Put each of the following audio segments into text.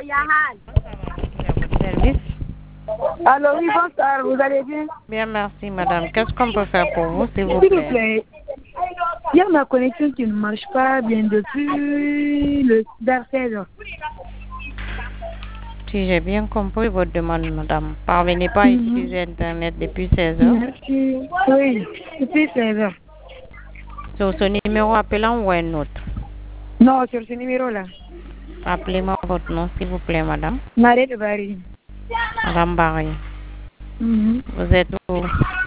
Service. Alors, oui, bonsoir, vous allez bien? Bien, merci, madame. Qu'est-ce qu'on peut faire pour vous, s'il vous S'il vous plaît? plaît, il y a ma connexion qui ne marche pas bien depuis vers 16 heures. Si j'ai bien compris votre demande, madame, parvenez pas à utiliser Internet depuis 16 heures. Merci. Oui, depuis 16 heures. Sur ce numéro appelant ou un autre? Non, sur ce numéro-là. Appelez-moi votre nom, s'il vous plaît, madame. Marie de Barry. Madame Barry. Vous êtes où?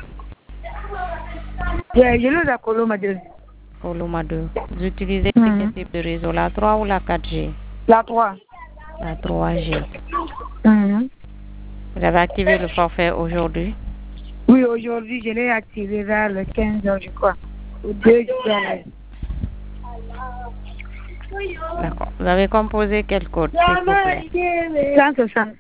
Je le appelle madame. Coloma 2. Vous utilisez quel type de réseau, la 3 ou la 4G? La 3. La 3G. Vous avez activé le forfait aujourd'hui? Oui, aujourd'hui, je l'ai activé vers le 15 heures, je crois. Ou 2 heures. D'accord. Vous avez composé quel code, s'il vous plaît? 160.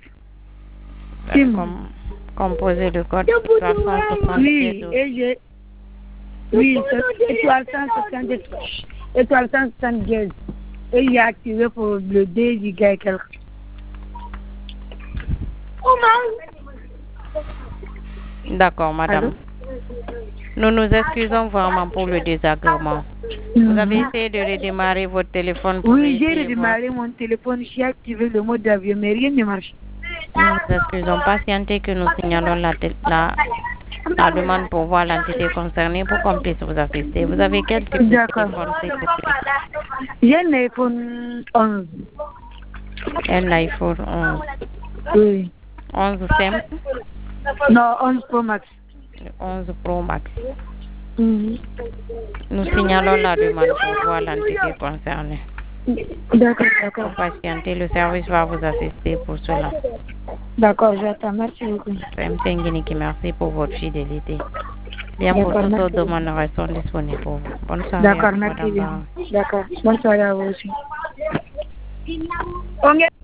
Composez le code 360. Oui, et j'ai... Oui, étoile 160, étoile 170. Et il est activé pour le 2 giga et quelques. D'accord, madame. Allô? Nous nous excusons vraiment pour le désagrément. Vous avez essayé de redémarrer votre téléphone pour Oui, j'ai redémarré mon téléphone, j'ai activé le mode d'avion, mais rien ne marche. Nous nous excusons. Patientez que nous signalons la demande pour voir l'entité concernée pour qu'on puisse vous assister. Vous avez quel type de téléphone, s'il vous plaît? J'ai un iPhone 11. Un iPhone 11. Oui. 11 simple? Non, 11 Pro Max. 11 Pro Max. Nous signalons la demande pour voir l'entité concernée. D'accord, d'accord. Patientez, le service va vous assister pour cela. D'accord, j'attends. Merci beaucoup. Merci pour votre fidélité. Bien, pour toutes autres demandes sont disponibles pour vous. Bonne soirée. D'accord, merci bien. D'accord. Bonne soirée à vous aussi.